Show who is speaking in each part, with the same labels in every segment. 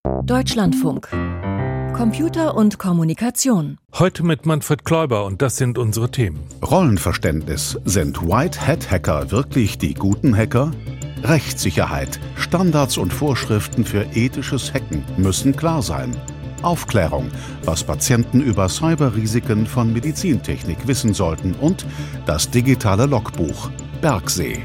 Speaker 1: Deutschlandfunk. Computer und Kommunikation.
Speaker 2: Heute mit Manfred Kläuber und das sind unsere Themen.
Speaker 3: Rollenverständnis. Sind White-Hat-Hacker wirklich die guten Hacker? Rechtssicherheit. Standards und Vorschriften für ethisches Hacken müssen klar sein. Aufklärung, was Patienten über Cyberrisiken von Medizintechnik wissen sollten. Und das digitale Logbuch Bergsee.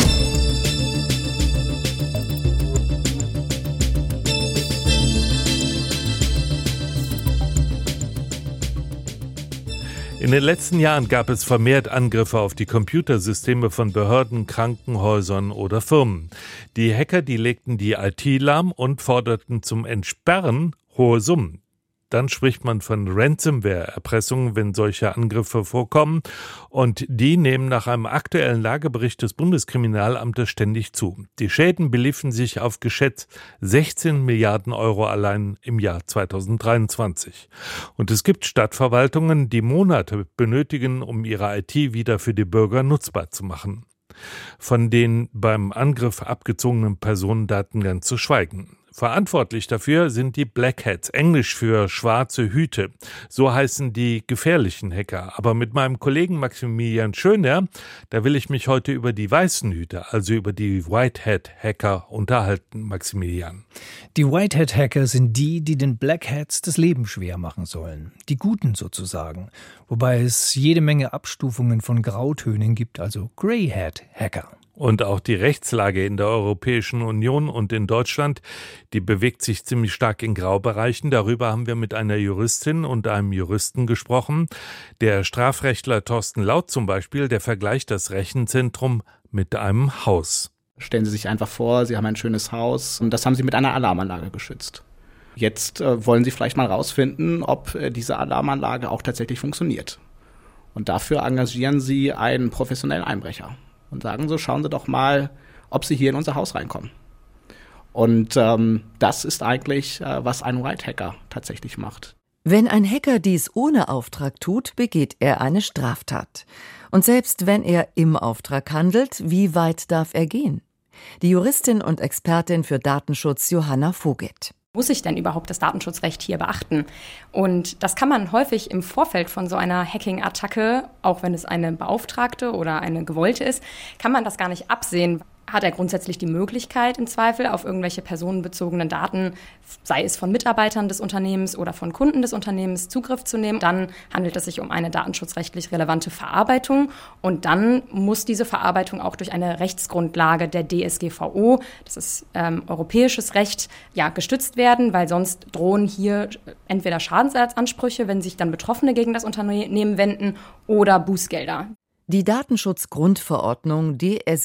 Speaker 2: In den letzten Jahren gab es vermehrt Angriffe auf die Computersysteme von Behörden, Krankenhäusern oder Firmen. Die Hacker, die legten die IT lahm und forderten zum Entsperren hohe Summen. Dann spricht man von Ransomware-Erpressungen, wenn solche Angriffe vorkommen. Und die nehmen nach einem aktuellen Lagebericht des Bundeskriminalamtes ständig zu. Die Schäden beliefen sich auf geschätzt 16 Milliarden Euro allein im Jahr 2023. Und es gibt Stadtverwaltungen, die Monate benötigen, um ihre IT wieder für die Bürger nutzbar zu machen. Von den beim Angriff abgezogenen Personendaten ganz zu schweigen. Verantwortlich dafür sind die Black Hats, englisch für schwarze Hüte. So heißen die gefährlichen Hacker. Aber mit meinem Kollegen Maximilian Schöner, da will ich mich heute über die weißen Hüte, also über die White Hat Hacker unterhalten, Maximilian.
Speaker 4: Die White Hat Hacker sind die den Black Hats das Leben schwer machen sollen. Die Guten sozusagen. Wobei es jede Menge Abstufungen von Grautönen gibt, also Grey Hat Hacker.
Speaker 2: Und auch die Rechtslage in der Europäischen Union und in Deutschland, die bewegt sich ziemlich stark in Graubereichen. Darüber haben wir mit einer Juristin und einem Juristen gesprochen. Der Strafrechtler Thorsten Laut zum Beispiel, der vergleicht das Rechenzentrum mit einem Haus.
Speaker 5: Stellen Sie sich einfach vor, Sie haben ein schönes Haus und das haben Sie mit einer Alarmanlage geschützt. Jetzt wollen Sie vielleicht mal rausfinden, ob diese Alarmanlage auch tatsächlich funktioniert. Und dafür engagieren Sie einen professionellen Einbrecher. Und sagen so, schauen Sie doch mal, ob Sie hier in unser Haus reinkommen. Und das ist eigentlich, was ein White Hacker tatsächlich macht.
Speaker 1: Wenn ein Hacker dies ohne Auftrag tut, begeht er eine Straftat. Und selbst wenn er im Auftrag handelt, wie weit darf er gehen? Die Juristin und Expertin für Datenschutz Johanna Voget.
Speaker 6: Muss ich denn überhaupt das Datenschutzrecht hier beachten? Und das kann man häufig im Vorfeld von so einer Hacking-Attacke, auch wenn es eine beauftragte oder eine gewollte ist, kann man das gar nicht absehen. Hat er grundsätzlich die Möglichkeit, im Zweifel auf irgendwelche personenbezogenen Daten, sei es von Mitarbeitern des Unternehmens oder von Kunden des Unternehmens, Zugriff zu nehmen. Dann handelt es sich um eine datenschutzrechtlich relevante Verarbeitung. Und dann muss diese Verarbeitung auch durch eine Rechtsgrundlage der DSGVO, das ist europäisches Recht, gestützt werden, weil sonst drohen hier entweder Schadensersatzansprüche, wenn sich dann Betroffene gegen das Unternehmen wenden, oder Bußgelder.
Speaker 1: Die Datenschutzgrundverordnung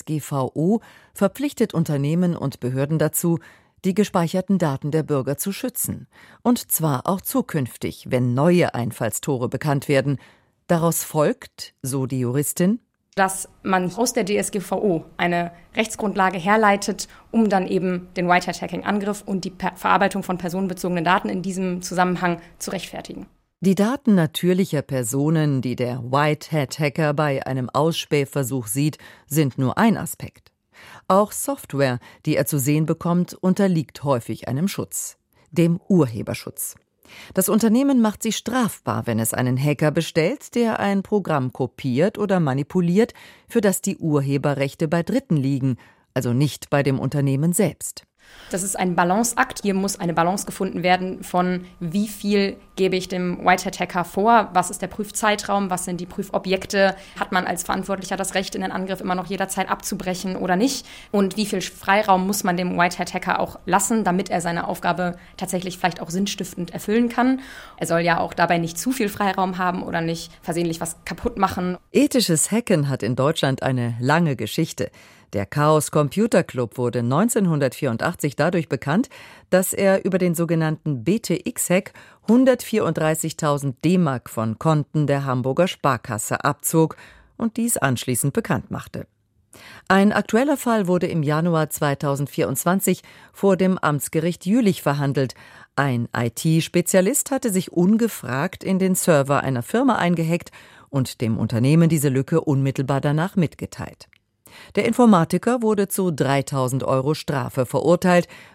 Speaker 1: DSGVO verpflichtet Unternehmen und Behörden dazu, die gespeicherten Daten der Bürger zu schützen. Und zwar auch zukünftig, wenn neue Einfallstore bekannt werden. Daraus folgt, so die Juristin,
Speaker 6: dass man aus der DSGVO eine Rechtsgrundlage herleitet, um dann eben den White Hat Hacking Angriff und die Verarbeitung von personenbezogenen Daten in diesem Zusammenhang zu rechtfertigen.
Speaker 1: Die Daten natürlicher Personen, die der White Hat Hacker bei einem Ausspähversuch sieht, sind nur ein Aspekt. Auch Software, die er zu sehen bekommt, unterliegt häufig einem Schutz, dem Urheberschutz. Das Unternehmen macht sich strafbar, wenn es einen Hacker bestellt, der ein Programm kopiert oder manipuliert, für das die Urheberrechte bei Dritten liegen, also nicht bei dem Unternehmen selbst.
Speaker 6: Das ist ein Balanceakt. Hier muss eine Balance gefunden werden von wie viel gebe ich dem White Hat Hacker vor, was ist der Prüfzeitraum, was sind die Prüfobjekte, hat man als Verantwortlicher das Recht, in den Angriff immer noch jederzeit abzubrechen oder nicht und wie viel Freiraum muss man dem White Hat Hacker auch lassen, damit er seine Aufgabe tatsächlich vielleicht auch sinnstiftend erfüllen kann. Er soll ja auch dabei nicht zu viel Freiraum haben oder nicht versehentlich was kaputt machen.
Speaker 1: Ethisches Hacken hat in Deutschland eine lange Geschichte. Der Chaos Computer Club wurde 1984 dadurch bekannt, dass er über den sogenannten BTX-Hack 134.000 D-Mark von Konten der Hamburger Sparkasse abzog und dies anschließend bekannt machte. Ein aktueller Fall wurde im Januar 2024 vor dem Amtsgericht Jülich verhandelt. Ein IT-Spezialist hatte sich ungefragt in den Server einer Firma eingehackt und dem Unternehmen diese Lücke unmittelbar danach mitgeteilt. Der Informatiker wurde zu 3.000 € Strafe verurteilt,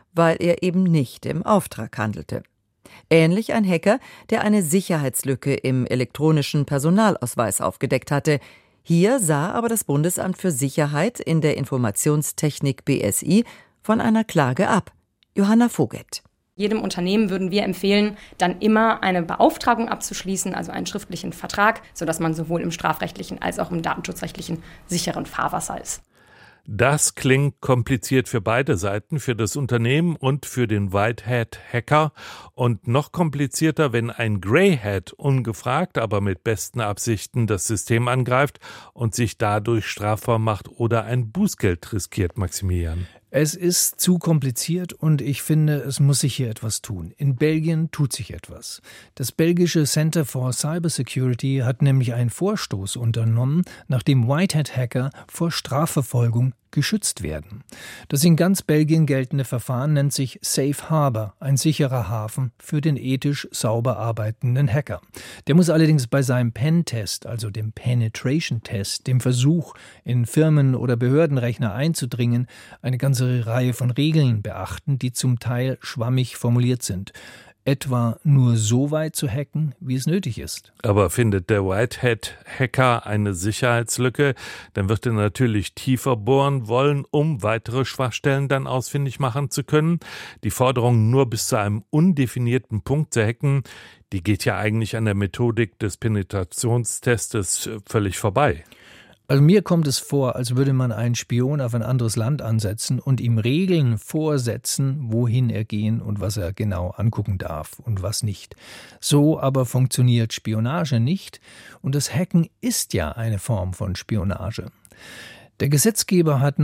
Speaker 1: weil er eben nicht im Auftrag handelte. Ähnlich ein Hacker, der eine Sicherheitslücke im elektronischen Personalausweis aufgedeckt hatte. Hier sah aber das Bundesamt für Sicherheit in der Informationstechnik BSI von einer Klage ab. Johanna Voget.
Speaker 6: Jedem Unternehmen würden wir empfehlen, dann immer eine Beauftragung abzuschließen, also einen schriftlichen Vertrag, sodass man sowohl im strafrechtlichen als auch im datenschutzrechtlichen sicheren Fahrwasser ist.
Speaker 2: Das klingt kompliziert für beide Seiten, für das Unternehmen und für den White Hat Hacker und noch komplizierter, wenn ein Grey Hat ungefragt, aber mit besten Absichten das System angreift und sich dadurch strafbar macht oder ein Bußgeld riskiert, Maximilian.
Speaker 4: Es ist zu kompliziert und ich finde, es muss sich hier etwas tun. In Belgien tut sich etwas. Das belgische Center for Cybersecurity hat nämlich einen Vorstoß unternommen, nachdem White-Hat-Hacker vor Strafverfolgung geschützt werden. Das in ganz Belgien geltende Verfahren nennt sich Safe Harbor, ein sicherer Hafen für den ethisch sauber arbeitenden Hacker. Der muss allerdings bei seinem Pen-Test, also dem Penetration-Test, dem Versuch, in Firmen- oder Behördenrechner einzudringen, eine ganze Reihe von Regeln beachten, die zum Teil schwammig formuliert sind. Etwa nur so weit zu hacken, wie es nötig ist.
Speaker 2: Aber findet der White Hat Hacker eine Sicherheitslücke, dann wird er natürlich tiefer bohren wollen, um weitere Schwachstellen dann ausfindig machen zu können. Die Forderung, nur bis zu einem undefinierten Punkt zu hacken, die geht ja eigentlich an der Methodik des Penetrationstestes völlig vorbei.
Speaker 4: Also mir kommt es vor, als würde man einen Spion auf ein anderes Land ansetzen und ihm Regeln vorsetzen, wohin er gehen und was er genau angucken darf und was nicht. So aber funktioniert Spionage nicht und das Hacken ist ja eine Form von Spionage. Der Gesetzgeber hat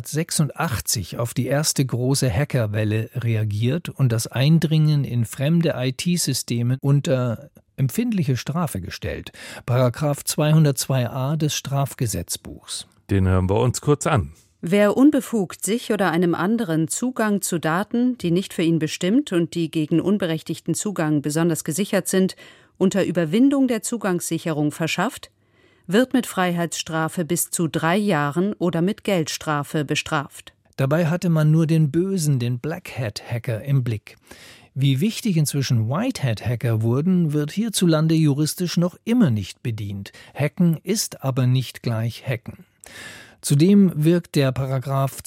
Speaker 4: 1986 auf die erste große Hackerwelle reagiert und das Eindringen in fremde IT-Systeme unter empfindliche Strafe gestellt. Paragraph 202a des Strafgesetzbuchs.
Speaker 2: Den hören wir uns kurz an.
Speaker 7: Wer unbefugt sich oder einem anderen Zugang zu Daten, die nicht für ihn bestimmt und die gegen unberechtigten Zugang besonders gesichert sind, unter Überwindung der Zugangssicherung verschafft, wird mit Freiheitsstrafe bis zu 3 Jahren oder mit Geldstrafe bestraft.
Speaker 4: Dabei hatte man nur den Bösen, den Black Hat Hacker im Blick. Wie wichtig inzwischen White Hat Hacker wurden, wird hierzulande juristisch noch immer nicht bedient. Hacken ist aber nicht gleich Hacken. Zudem wirkt der Paragraph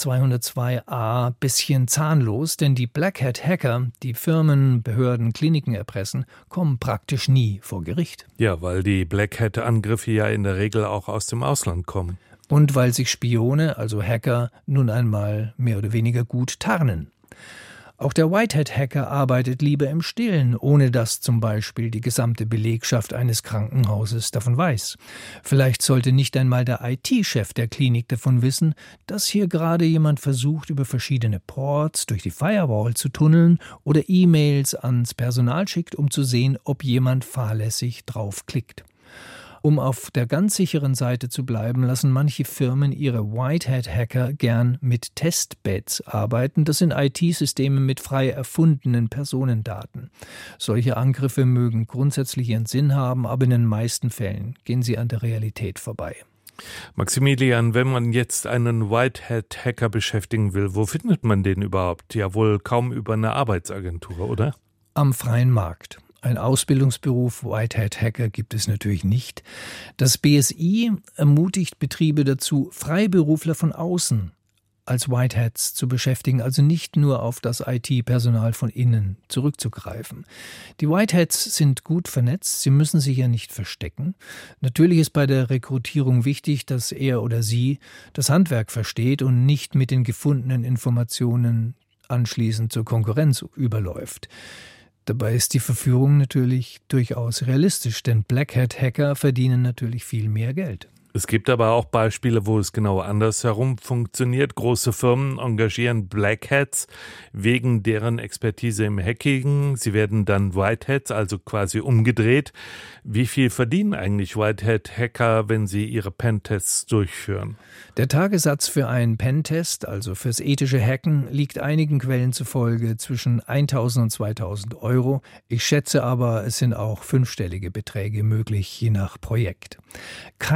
Speaker 4: 202a bisschen zahnlos, denn die Black Hat Hacker, die Firmen, Behörden, Kliniken erpressen, kommen praktisch nie vor Gericht.
Speaker 2: Ja, weil die Black Hat Angriffe ja in der Regel auch aus dem Ausland kommen.
Speaker 4: Und weil sich Spione, also Hacker, nun einmal mehr oder weniger gut tarnen. Auch der White Hat Hacker arbeitet lieber im Stillen, ohne dass zum Beispiel die gesamte Belegschaft eines Krankenhauses davon weiß. Vielleicht sollte nicht einmal der IT-Chef der Klinik davon wissen, dass hier gerade jemand versucht, über verschiedene Ports durch die Firewall zu tunneln oder E-Mails ans Personal schickt, um zu sehen, ob jemand fahrlässig draufklickt. Um auf der ganz sicheren Seite zu bleiben, lassen manche Firmen ihre White Hat Hacker gern mit Testbeds arbeiten. Das sind IT-Systeme mit frei erfundenen Personendaten. Solche Angriffe mögen grundsätzlich ihren Sinn haben, aber in den meisten Fällen gehen sie an der Realität vorbei.
Speaker 2: Maximilian, wenn man jetzt einen White Hat Hacker beschäftigen will, wo findet man den überhaupt? Ja wohl kaum über eine Arbeitsagentur, oder?
Speaker 4: Am freien Markt. Ein Ausbildungsberuf White Hat Hacker gibt es natürlich nicht. Das BSI ermutigt Betriebe dazu, Freiberufler von außen als White Hats zu beschäftigen, also nicht nur auf das IT-Personal von innen zurückzugreifen. Die White Hats sind gut vernetzt, sie müssen sich ja nicht verstecken. Natürlich ist bei der Rekrutierung wichtig, dass er oder sie das Handwerk versteht und nicht mit den gefundenen Informationen anschließend zur Konkurrenz überläuft. Dabei ist die Verführung natürlich durchaus realistisch, denn Black Hat Hacker verdienen natürlich viel mehr Geld.
Speaker 2: Es gibt aber auch Beispiele, wo es genau andersherum funktioniert. Große Firmen engagieren Black Hats wegen deren Expertise im Hacking. Sie werden dann White Hats, also quasi umgedreht. Wie viel verdienen eigentlich White Hat Hacker, wenn sie ihre Pentests durchführen?
Speaker 4: Der Tagessatz für einen Pentest, also fürs ethische Hacken, liegt einigen Quellen zufolge zwischen 1.000 und 2.000 Euro. Ich schätze aber, es sind auch 5-stellige Beträge möglich, je nach Projekt. Keinen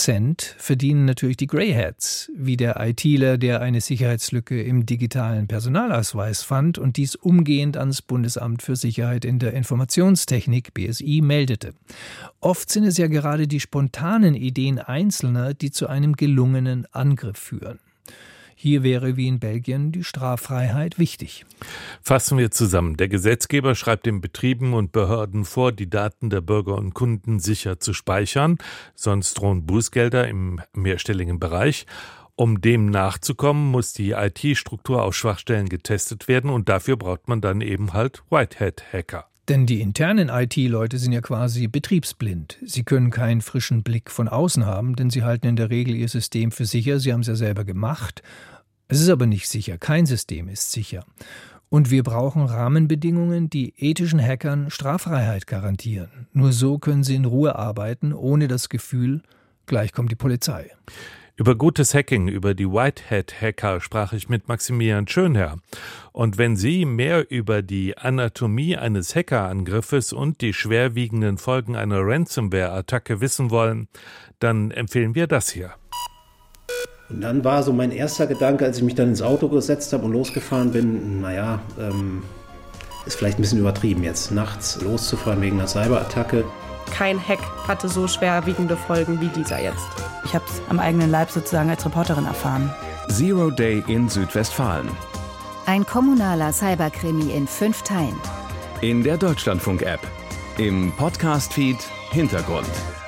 Speaker 4: Prozent verdienen natürlich die Greyhats, wie der ITler, der eine Sicherheitslücke im digitalen Personalausweis fand und dies umgehend ans Bundesamt für Sicherheit in der Informationstechnik, BSI, meldete. Oft sind es ja gerade die spontanen Ideen Einzelner, die zu einem gelungenen Angriff führen. Hier wäre wie in Belgien die Straffreiheit wichtig.
Speaker 2: Fassen wir zusammen. Der Gesetzgeber schreibt den Betrieben und Behörden vor, die Daten der Bürger und Kunden sicher zu speichern, sonst drohen Bußgelder im mehrstelligen Bereich. Um dem nachzukommen, muss die IT-Struktur auf Schwachstellen getestet werden und dafür braucht man dann eben halt Whitehat-Hacker.
Speaker 4: Denn die internen IT-Leute sind ja quasi betriebsblind. Sie können keinen frischen Blick von außen haben, denn sie halten in der Regel ihr System für sicher. Sie haben es ja selber gemacht. Es ist aber nicht sicher. Kein System ist sicher. Und wir brauchen Rahmenbedingungen, die ethischen Hackern Straffreiheit garantieren. Nur so können sie in Ruhe arbeiten, ohne das Gefühl, gleich kommt die Polizei.
Speaker 2: Über gutes Hacking, über die Whitehat-Hacker sprach ich mit Maximilian Schönherr. Und wenn Sie mehr über die Anatomie eines Hackerangriffes und die schwerwiegenden Folgen einer Ransomware-Attacke wissen wollen, dann empfehlen wir das hier.
Speaker 8: Und dann war so mein erster Gedanke, als ich mich dann ins Auto gesetzt habe und losgefahren bin, ist vielleicht ein bisschen übertrieben jetzt, nachts loszufahren wegen einer Cyberattacke.
Speaker 9: Kein Hack hatte so schwerwiegende Folgen wie dieser jetzt.
Speaker 10: Ich habe es am eigenen Leib sozusagen als Reporterin erfahren.
Speaker 11: Zero Day in Südwestfalen.
Speaker 12: Ein kommunaler Cyberkrimi in 5 Teilen.
Speaker 11: In der Deutschlandfunk-App. Im Podcast-Feed Hintergrund.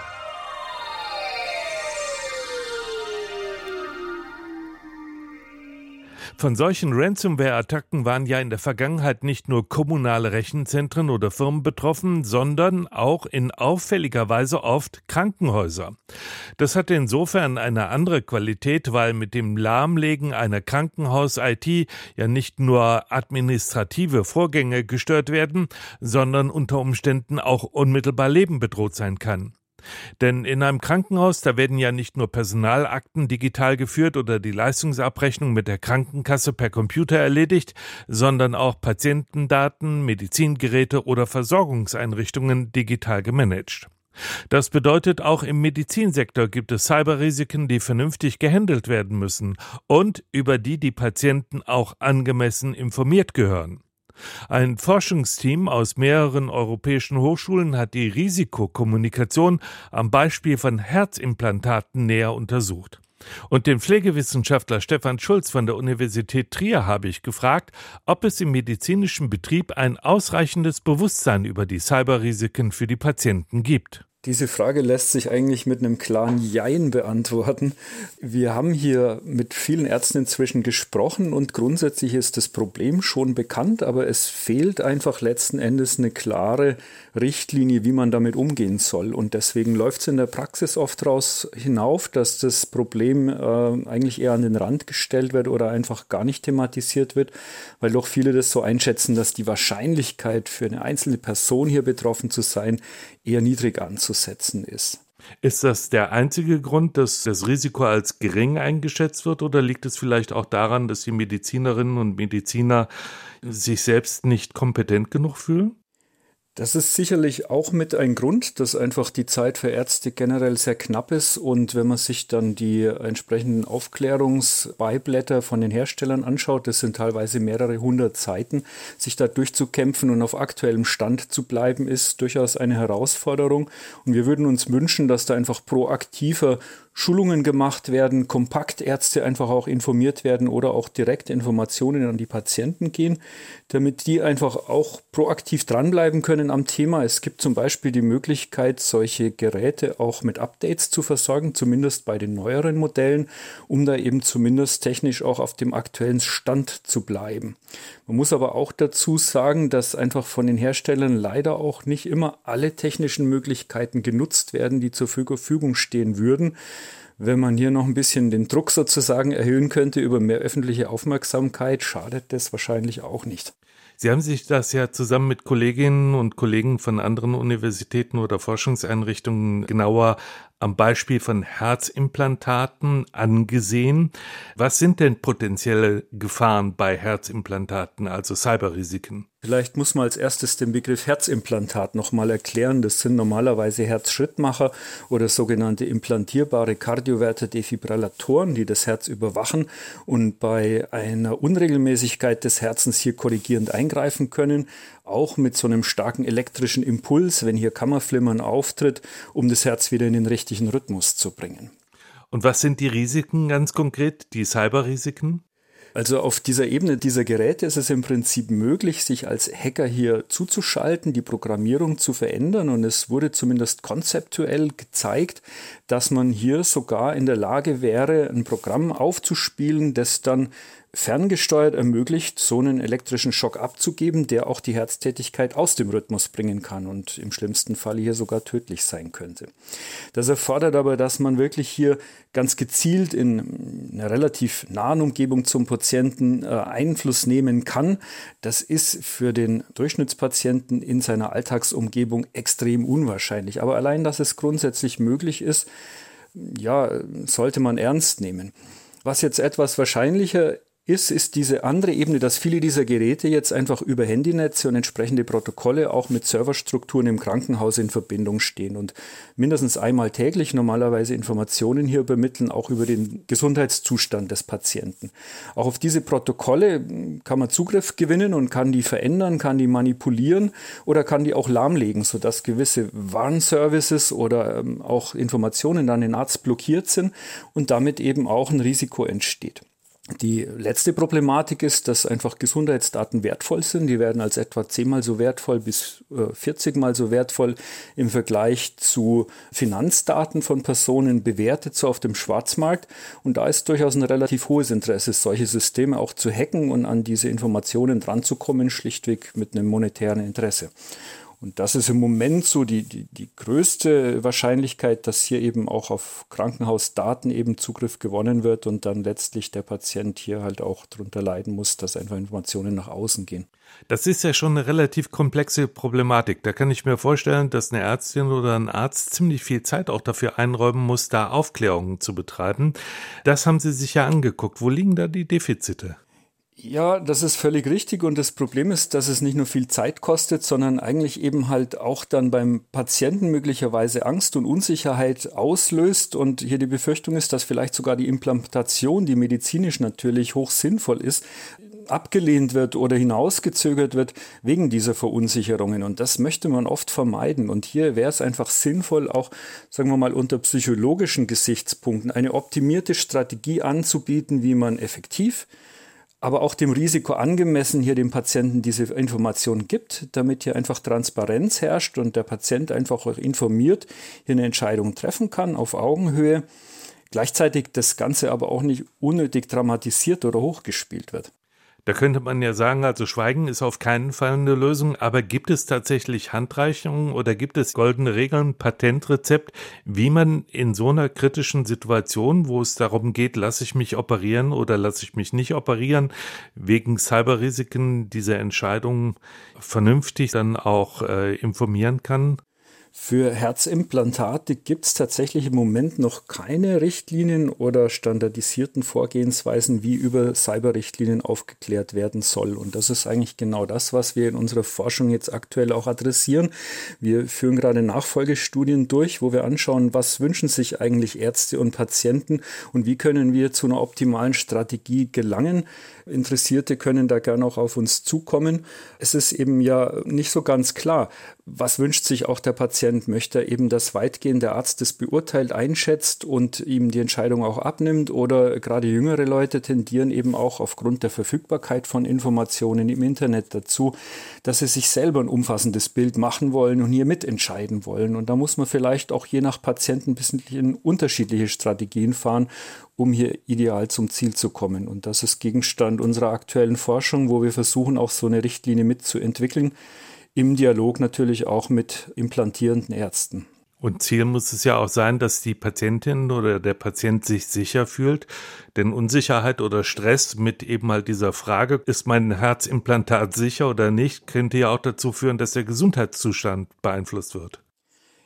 Speaker 2: Von solchen Ransomware-Attacken waren ja in der Vergangenheit nicht nur kommunale Rechenzentren oder Firmen betroffen, sondern auch in auffälliger Weise oft Krankenhäuser. Das hatte insofern eine andere Qualität, weil mit dem Lahmlegen einer Krankenhaus-IT ja nicht nur administrative Vorgänge gestört werden, sondern unter Umständen auch unmittelbar Leben bedroht sein kann. Denn in einem Krankenhaus, da werden ja nicht nur Personalakten digital geführt oder die Leistungsabrechnung mit der Krankenkasse per Computer erledigt, sondern auch Patientendaten, Medizingeräte oder Versorgungseinrichtungen digital gemanagt. Das bedeutet, auch im Medizinsektor gibt es Cyberrisiken, die vernünftig gehandelt werden müssen und über die die Patienten auch angemessen informiert gehören. Ein Forschungsteam aus mehreren europäischen Hochschulen hat die Risikokommunikation am Beispiel von Herzimplantaten näher untersucht. Und den Pflegewissenschaftler Stefan Schulz von der Universität Trier habe ich gefragt, ob es im medizinischen Betrieb ein ausreichendes Bewusstsein über die Cyberrisiken für die Patienten gibt.
Speaker 13: Diese Frage lässt sich eigentlich mit einem klaren Jein beantworten. Wir haben hier mit vielen Ärzten inzwischen gesprochen und grundsätzlich ist das Problem schon bekannt, aber es fehlt einfach letzten Endes eine klare Richtlinie, wie man damit umgehen soll. Und deswegen läuft es in der Praxis oft daraus hinauf, dass das Problem eigentlich eher an den Rand gestellt wird oder einfach gar nicht thematisiert wird, weil doch viele das so einschätzen, dass die Wahrscheinlichkeit für eine einzelne Person hier betroffen zu sein eher niedrig anzusetzen ist.
Speaker 2: Ist das der einzige Grund, dass das Risiko als gering eingeschätzt wird, oder liegt es vielleicht auch daran, dass die Medizinerinnen und Mediziner sich selbst nicht kompetent genug fühlen?
Speaker 13: Das ist sicherlich auch mit ein Grund, dass einfach die Zeit für Ärzte generell sehr knapp ist und wenn man sich dann die entsprechenden Aufklärungsbeiblätter von den Herstellern anschaut, das sind teilweise mehrere 100 Seiten, sich da durchzukämpfen und auf aktuellem Stand zu bleiben, ist durchaus eine Herausforderung und wir würden uns wünschen, dass da einfach proaktiver Schulungen gemacht werden, Kompaktärzte einfach auch informiert werden oder auch direkte Informationen an die Patienten gehen, damit die einfach auch proaktiv dranbleiben können am Thema. Es gibt zum Beispiel die Möglichkeit, solche Geräte auch mit Updates zu versorgen, zumindest bei den neueren Modellen, um da eben zumindest technisch auch auf dem aktuellen Stand zu bleiben. Man muss aber auch dazu sagen, dass einfach von den Herstellern leider auch nicht immer alle technischen Möglichkeiten genutzt werden, die zur Verfügung stehen würden. Wenn man hier noch ein bisschen den Druck sozusagen erhöhen könnte über mehr öffentliche Aufmerksamkeit, schadet das wahrscheinlich auch nicht.
Speaker 2: Sie haben sich das ja zusammen mit Kolleginnen und Kollegen von anderen Universitäten oder Forschungseinrichtungen genauer am Beispiel von Herzimplantaten angesehen. Was sind denn potenzielle Gefahren bei Herzimplantaten, also Cyberrisiken?
Speaker 13: Vielleicht muss man als erstes den Begriff Herzimplantat nochmal erklären. Das sind normalerweise Herzschrittmacher oder sogenannte implantierbare Kardioverter-Defibrillatoren, die das Herz überwachen und bei einer Unregelmäßigkeit des Herzens hier korrigierend eingreifen können. Auch mit so einem starken elektrischen Impuls, wenn hier Kammerflimmern auftritt, um das Herz wieder in den richtigen Rhythmus zu bringen.
Speaker 2: Und was sind die Risiken ganz konkret, die Cyberrisiken?
Speaker 13: Also auf dieser Ebene dieser Geräte ist es im Prinzip möglich, sich als Hacker hier zuzuschalten, die Programmierung zu verändern. Und es wurde zumindest konzeptuell gezeigt, dass man hier sogar in der Lage wäre, ein Programm aufzuspielen, das dann ferngesteuert ermöglicht, so einen elektrischen Schock abzugeben, der auch die Herztätigkeit aus dem Rhythmus bringen kann und im schlimmsten Fall hier sogar tödlich sein könnte. Das erfordert aber, dass man wirklich hier ganz gezielt in einer relativ nahen Umgebung zum Patienten Einfluss nehmen kann. Das ist für den Durchschnittspatienten in seiner Alltagsumgebung extrem unwahrscheinlich. Aber allein, dass es grundsätzlich möglich ist, ja, sollte man ernst nehmen. Was jetzt etwas wahrscheinlicher ist diese andere Ebene, dass viele dieser Geräte jetzt einfach über Handynetze und entsprechende Protokolle auch mit Serverstrukturen im Krankenhaus in Verbindung stehen und mindestens einmal täglich normalerweise Informationen hier übermitteln, auch über den Gesundheitszustand des Patienten. Auch auf diese Protokolle kann man Zugriff gewinnen und kann die verändern, kann die manipulieren oder kann die auch lahmlegen, sodass gewisse Warnservices oder auch Informationen an den Arzt blockiert sind und damit eben auch ein Risiko entsteht. Die letzte Problematik ist, dass einfach Gesundheitsdaten wertvoll sind. Die werden als etwa 10-mal so wertvoll bis 40-mal so wertvoll im Vergleich zu Finanzdaten von Personen bewertet, so auf dem Schwarzmarkt. Und da ist durchaus ein relativ hohes Interesse, solche Systeme auch zu hacken und an diese Informationen dranzukommen, schlichtweg mit einem monetären Interesse. Und das ist im Moment so die größte Wahrscheinlichkeit, dass hier eben auch auf Krankenhausdaten eben Zugriff gewonnen wird und dann letztlich der Patient hier halt auch darunter leiden muss, dass einfach Informationen nach außen gehen.
Speaker 2: Das ist ja schon eine relativ komplexe Problematik. Da kann ich mir vorstellen, dass eine Ärztin oder ein Arzt ziemlich viel Zeit auch dafür einräumen muss, da Aufklärungen zu betreiben. Das haben Sie sich ja angeguckt. Wo liegen da die Defizite?
Speaker 13: Ja, das ist völlig richtig und das Problem ist, dass es nicht nur viel Zeit kostet, sondern eigentlich eben halt auch dann beim Patienten möglicherweise Angst und Unsicherheit auslöst und hier die Befürchtung ist, dass vielleicht sogar die Implantation, die medizinisch natürlich hoch sinnvoll ist, abgelehnt wird oder hinausgezögert wird wegen dieser Verunsicherungen und das möchte man oft vermeiden und hier wäre es einfach sinnvoll, auch sagen wir mal unter psychologischen Gesichtspunkten eine optimierte Strategie anzubieten, wie man effektiv aber auch dem Risiko angemessen hier dem Patienten diese Information gibt, damit hier einfach Transparenz herrscht und der Patient einfach auch informiert hier eine Entscheidung treffen kann auf Augenhöhe. Gleichzeitig das Ganze aber auch nicht unnötig dramatisiert oder hochgespielt wird.
Speaker 2: Da könnte man ja sagen, also Schweigen ist auf keinen Fall eine Lösung, aber gibt es tatsächlich Handreichungen oder gibt es goldene Regeln, Patentrezept, wie man in so einer kritischen Situation, wo es darum geht, lasse ich mich operieren oder lasse ich mich nicht operieren, wegen Cyberrisiken diese Entscheidung vernünftig dann auch informieren kann?
Speaker 13: Für Herzimplantate gibt es tatsächlich im Moment noch keine Richtlinien oder standardisierten Vorgehensweisen, wie über Cyberrichtlinien aufgeklärt werden soll. Und das ist eigentlich genau das, was wir in unserer Forschung jetzt aktuell auch adressieren. Wir führen gerade Nachfolgestudien durch, wo wir anschauen, was wünschen sich eigentlich Ärzte und Patienten und wie können wir zu einer optimalen Strategie gelangen. Interessierte können da gerne auch auf uns zukommen. Es ist eben ja nicht so ganz klar, was wünscht sich auch der Patient? Möchte er eben, dass weitgehend der Arzt das beurteilt, einschätzt und ihm die Entscheidung auch abnimmt? Oder gerade jüngere Leute tendieren eben auch aufgrund der Verfügbarkeit von Informationen im Internet dazu, dass sie sich selber ein umfassendes Bild machen wollen und hier mitentscheiden wollen. Und da muss man vielleicht auch je nach Patienten ein bisschen unterschiedliche Strategien fahren, um hier ideal zum Ziel zu kommen. Und das ist Gegenstand unserer aktuellen Forschung, wo wir versuchen, auch so eine Richtlinie mitzuentwickeln, im Dialog natürlich auch mit implantierenden Ärzten.
Speaker 2: Und Ziel muss es ja auch sein, dass die Patientin oder der Patient sich sicher fühlt, denn Unsicherheit oder Stress mit eben halt dieser Frage, ist mein Herzimplantat sicher oder nicht, könnte ja auch dazu führen, dass der Gesundheitszustand beeinflusst wird.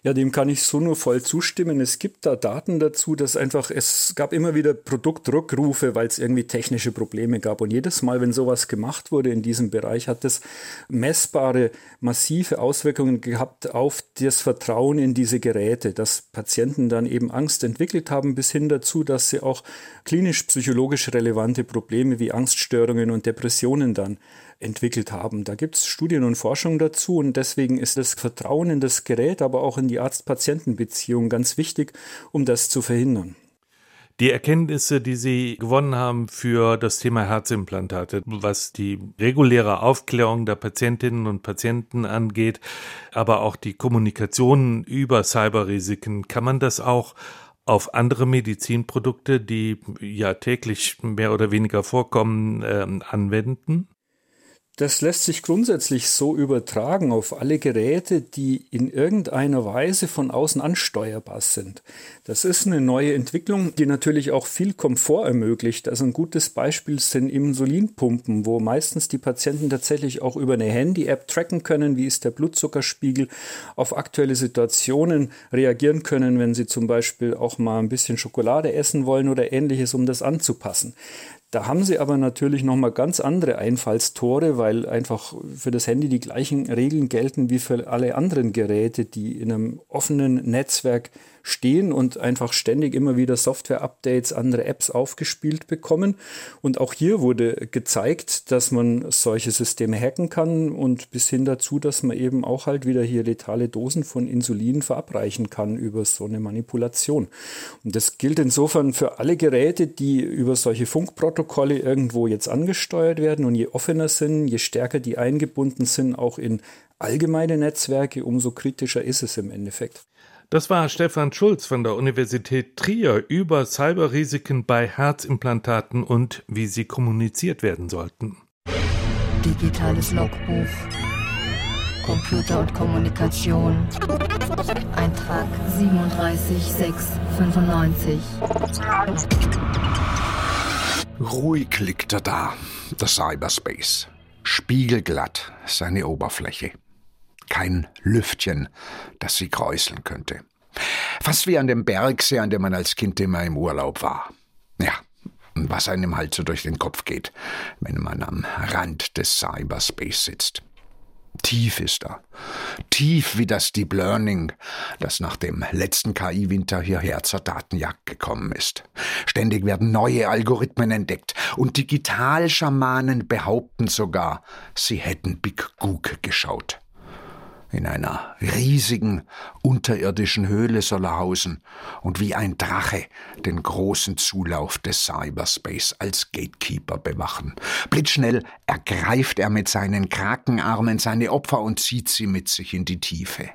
Speaker 13: Ja, dem kann ich so nur voll zustimmen. Es gibt da Daten dazu, dass es gab immer wieder Produktrückrufe, weil es irgendwie technische Probleme gab. Und jedes Mal, wenn sowas gemacht wurde in diesem Bereich, hat das messbare, massive Auswirkungen gehabt auf das Vertrauen in diese Geräte, dass Patienten dann eben Angst entwickelt haben, bis hin dazu, dass sie auch klinisch-psychologisch relevante Probleme wie Angststörungen und Depressionen dann entwickelt haben. Da gibt es Studien und Forschung dazu und deswegen ist das Vertrauen in das Gerät, aber auch in die Arzt-Patienten-Beziehung ganz wichtig, um das zu verhindern.
Speaker 2: Die Erkenntnisse, die Sie gewonnen haben für das Thema Herzimplantate, was die reguläre Aufklärung der Patientinnen und Patienten angeht, aber auch die Kommunikation über Cyberrisiken, kann man das auch auf andere Medizinprodukte, die ja täglich mehr oder weniger vorkommen, anwenden?
Speaker 13: Das lässt sich grundsätzlich so übertragen auf alle Geräte, die in irgendeiner Weise von außen ansteuerbar sind. Das ist eine neue Entwicklung, die natürlich auch viel Komfort ermöglicht. Also ein gutes Beispiel sind Insulinpumpen, wo meistens die Patienten tatsächlich auch über eine Handy-App tracken können, wie ist der Blutzuckerspiegel, auf aktuelle Situationen reagieren können, wenn sie zum Beispiel auch mal ein bisschen Schokolade essen wollen oder Ähnliches, um das anzupassen. Da haben sie aber natürlich nochmal ganz andere Einfallstore, weil einfach für das Handy die gleichen Regeln gelten wie für alle anderen Geräte, die in einem offenen Netzwerk stehen und einfach ständig immer wieder Software-Updates, andere Apps aufgespielt bekommen. Und auch hier wurde gezeigt, dass man solche Systeme hacken kann und bis hin dazu, dass man eben auch halt wieder hier letale Dosen von Insulin verabreichen kann über so eine Manipulation. Und das gilt insofern für alle Geräte, die über solche Funkprotokolle irgendwo jetzt angesteuert werden. Und je offener sind, je stärker die eingebunden sind, auch in allgemeine Netzwerke, umso kritischer ist es im Endeffekt.
Speaker 2: Das war Stefan Schulz von der Universität Trier über Cyberrisiken bei Herzimplantaten und wie sie kommuniziert werden sollten.
Speaker 14: Digitales Logbuch. Computer und Kommunikation. Eintrag 37695.
Speaker 3: Ruhig liegt er da, der Cyberspace. Spiegelglatt seine Oberfläche. Kein Lüftchen, das sie kräuseln könnte. Fast wie an dem Bergsee, an dem man als Kind immer im Urlaub war. Ja, und was einem halt so durch den Kopf geht, wenn man am Rand des Cyberspace sitzt. Tief ist er. Tief wie das Deep Learning, das nach dem letzten KI-Winter hierher zur Datenjagd gekommen ist. Ständig werden neue Algorithmen entdeckt und Digitalschamanen behaupten sogar, sie hätten Big Goog geschaut. In einer riesigen, unterirdischen Höhle soll er hausen und wie ein Drache den großen Zulauf des Cyberspace als Gatekeeper bewachen. Blitzschnell ergreift er mit seinen Krakenarmen seine Opfer und zieht sie mit sich in die Tiefe.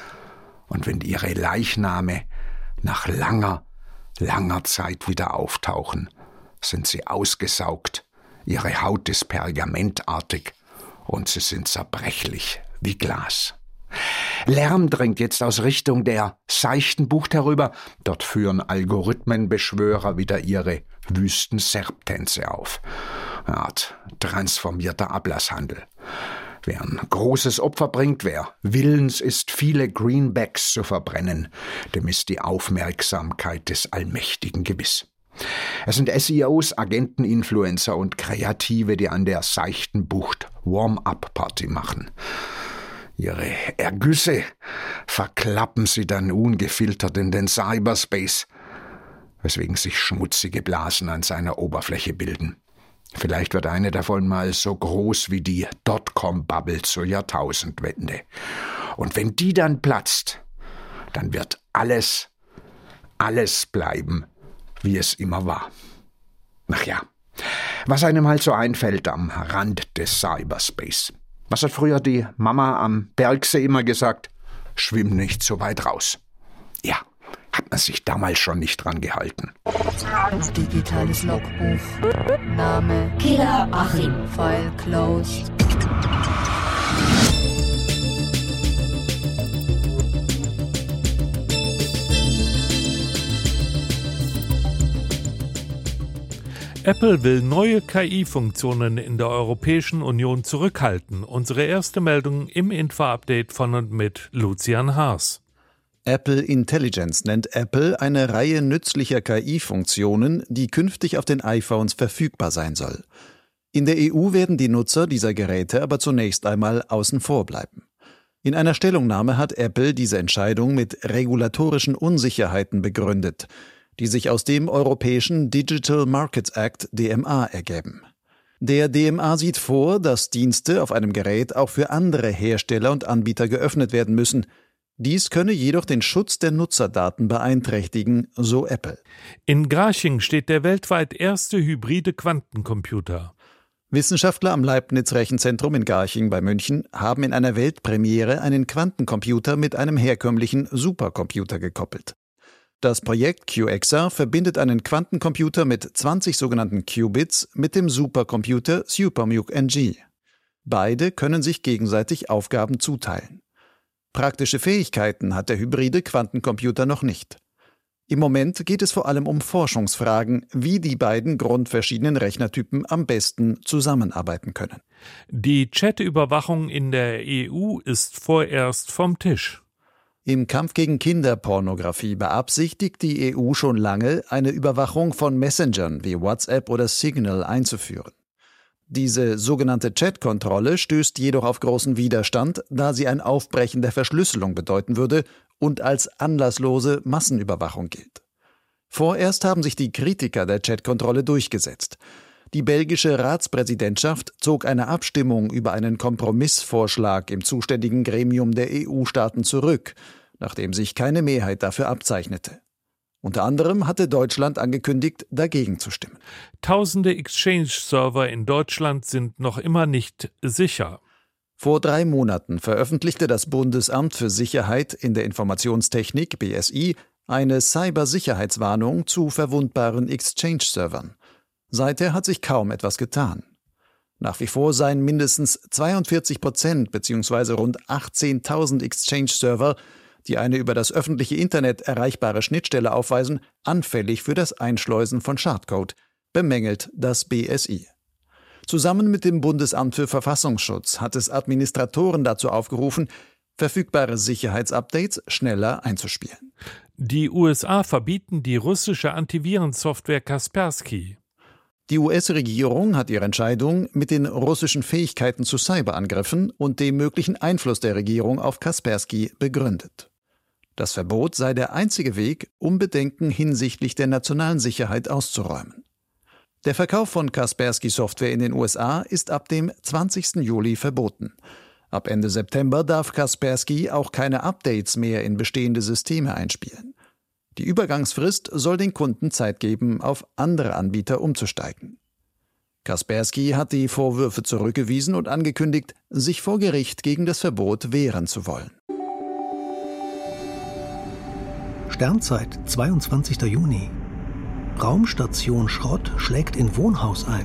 Speaker 3: Und wenn ihre Leichname nach langer, langer Zeit wieder auftauchen, sind sie ausgesaugt, ihre Haut ist pergamentartig und sie sind zerbrechlich wie Glas. Lärm dringt jetzt aus Richtung der seichten Bucht herüber. Dort führen Algorithmenbeschwörer wieder ihre wüsten Serptänze auf. Eine Art transformierter Ablasshandel. Wer ein großes Opfer bringt, wer willens ist, viele Greenbacks zu verbrennen, dem ist die Aufmerksamkeit des Allmächtigen gewiss. Es sind SEOs, Agenten, Influencer und Kreative, die an der seichten Bucht Warm-up-Party machen. Ihre Ergüsse verklappen sie dann ungefiltert in den Cyberspace, weswegen sich schmutzige Blasen an seiner Oberfläche bilden. Vielleicht wird eine davon mal so groß wie die Dotcom-Bubble zur Jahrtausendwende. Und wenn die dann platzt, dann wird alles bleiben, wie es immer war. Ach ja, was einem halt so einfällt am Rand des Cyberspace. Was hat früher die Mama am Bergsee immer gesagt? Schwimm nicht so weit raus. Ja, hat man sich damals schon nicht dran gehalten.
Speaker 14: Digitales Logbuch. Name Killer Achim. File closed.
Speaker 2: Apple will neue KI-Funktionen in der Europäischen Union zurückhalten. Unsere erste Meldung im Info-Update von und mit Lucian Haas.
Speaker 15: Apple Intelligence nennt Apple eine Reihe nützlicher KI-Funktionen, die künftig auf den iPhones verfügbar sein soll. In der EU werden die Nutzer dieser Geräte aber zunächst einmal außen vor bleiben. In einer Stellungnahme hat Apple diese Entscheidung mit regulatorischen Unsicherheiten begründet, die sich aus dem europäischen Digital Markets Act DMA ergeben. Der DMA sieht vor, dass Dienste auf einem Gerät auch für andere Hersteller und Anbieter geöffnet werden müssen. Dies könne jedoch den Schutz der Nutzerdaten beeinträchtigen, so Apple.
Speaker 2: In Garching steht der weltweit erste hybride Quantencomputer.
Speaker 15: Wissenschaftler am Leibniz-Rechenzentrum in Garching bei München haben in einer Weltpremiere einen Quantencomputer mit einem herkömmlichen Supercomputer gekoppelt. Das Projekt QXA verbindet einen Quantencomputer mit 20 sogenannten Qubits mit dem Supercomputer SuperMUC-NG. Beide können sich gegenseitig Aufgaben zuteilen. Praktische Fähigkeiten hat der hybride Quantencomputer noch nicht. Im Moment geht es vor allem um Forschungsfragen, wie die beiden grundverschiedenen Rechnertypen am besten zusammenarbeiten können.
Speaker 2: Die Chatüberwachung in der EU ist vorerst vom Tisch.
Speaker 15: Im Kampf gegen Kinderpornografie beabsichtigt die EU schon lange, eine Überwachung von Messengern wie WhatsApp oder Signal einzuführen. Diese sogenannte Chat-Kontrolle stößt jedoch auf großen Widerstand, da sie ein Aufbrechen der Verschlüsselung bedeuten würde und als anlasslose Massenüberwachung gilt. Vorerst haben sich die Kritiker der Chat-Kontrolle durchgesetzt. Die belgische Ratspräsidentschaft zog eine Abstimmung über einen Kompromissvorschlag im zuständigen Gremium der EU-Staaten zurück, nachdem sich keine Mehrheit dafür abzeichnete. Unter anderem hatte Deutschland angekündigt, dagegen zu stimmen.
Speaker 2: Tausende Exchange-Server in Deutschland sind noch immer nicht sicher.
Speaker 15: Vor 3 Monaten veröffentlichte das Bundesamt für Sicherheit in der Informationstechnik, BSI, eine Cybersicherheitswarnung zu verwundbaren Exchange-Servern. Seither hat sich kaum etwas getan. Nach wie vor seien mindestens 42% bzw. rund 18.000 Exchange-Server, die eine über das öffentliche Internet erreichbare Schnittstelle aufweisen, anfällig für das Einschleusen von Schadcode, bemängelt das BSI. Zusammen mit dem Bundesamt für Verfassungsschutz hat es Administratoren dazu aufgerufen, verfügbare Sicherheitsupdates schneller einzuspielen.
Speaker 2: Die USA verbieten die russische Antivirensoftware Kaspersky.
Speaker 15: Die US-Regierung hat ihre Entscheidung mit den russischen Fähigkeiten zu Cyberangriffen und dem möglichen Einfluss der Regierung auf Kaspersky begründet. Das Verbot sei der einzige Weg, um Bedenken hinsichtlich der nationalen Sicherheit auszuräumen. Der Verkauf von Kaspersky-Software in den USA ist ab dem 20. Juli verboten. Ab Ende September darf Kaspersky auch keine Updates mehr in bestehende Systeme einspielen. Die Übergangsfrist soll den Kunden Zeit geben, auf andere Anbieter umzusteigen. Kaspersky hat die Vorwürfe zurückgewiesen und angekündigt, sich vor Gericht gegen das Verbot wehren zu wollen.
Speaker 16: Sternzeit, 22. Juni. Raumstation Schrott schlägt in Wohnhaus ein.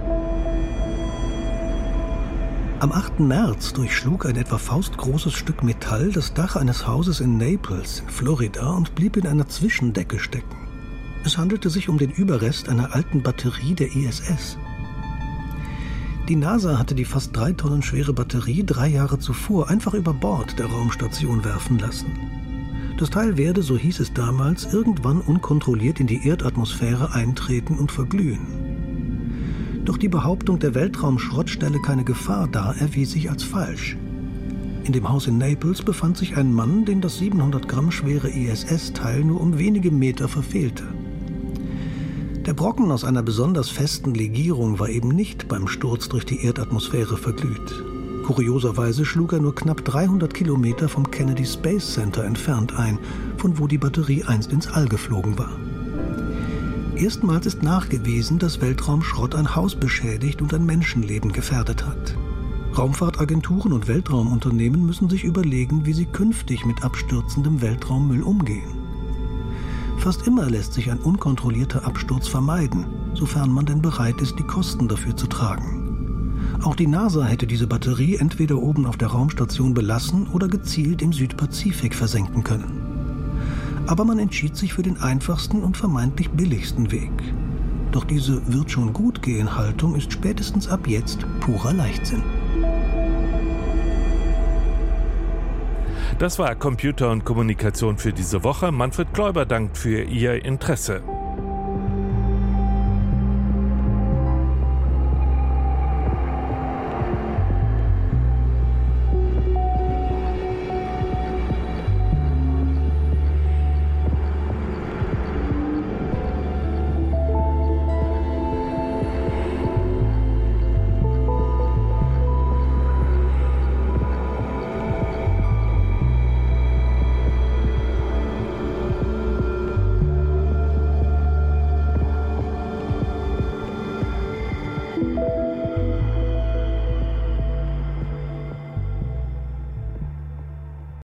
Speaker 16: Am 8. März durchschlug ein etwa faustgroßes Stück Metall das Dach eines Hauses in Naples, Florida, und blieb in einer Zwischendecke stecken. Es handelte sich um den Überrest einer alten Batterie der ISS. Die NASA hatte die fast 3 Tonnen schwere Batterie 3 Jahre zuvor einfach über Bord der Raumstation werfen lassen. Das Teil werde, so hieß es damals, irgendwann unkontrolliert in die Erdatmosphäre eintreten und verglühen. Doch die Behauptung, der Weltraumschrott stelle keine Gefahr dar, erwies sich als falsch. In dem Haus in Naples befand sich ein Mann, den das 700 Gramm schwere ISS-Teil nur um wenige Meter verfehlte. Der Brocken aus einer besonders festen Legierung war eben nicht beim Sturz durch die Erdatmosphäre verglüht. Kurioserweise schlug er nur knapp 300 Kilometer vom Kennedy Space Center entfernt ein, von wo die Batterie einst ins All geflogen war. Erstmals ist nachgewiesen, dass Weltraumschrott ein Haus beschädigt und ein Menschenleben gefährdet hat. Raumfahrtagenturen und Weltraumunternehmen müssen sich überlegen, wie sie künftig mit abstürzendem Weltraummüll umgehen. Fast immer lässt sich ein unkontrollierter Absturz vermeiden, sofern man denn bereit ist, die Kosten dafür zu tragen. Auch die NASA hätte diese Batterie entweder oben auf der Raumstation belassen oder gezielt im Südpazifik versenken können. Aber man entschied sich für den einfachsten und vermeintlich billigsten Weg. Doch diese Wird-schon-gut-gehen-Haltung ist spätestens ab jetzt purer Leichtsinn.
Speaker 2: Das war Computer und Kommunikation für diese Woche. Manfred Kläuber dankt für Ihr Interesse.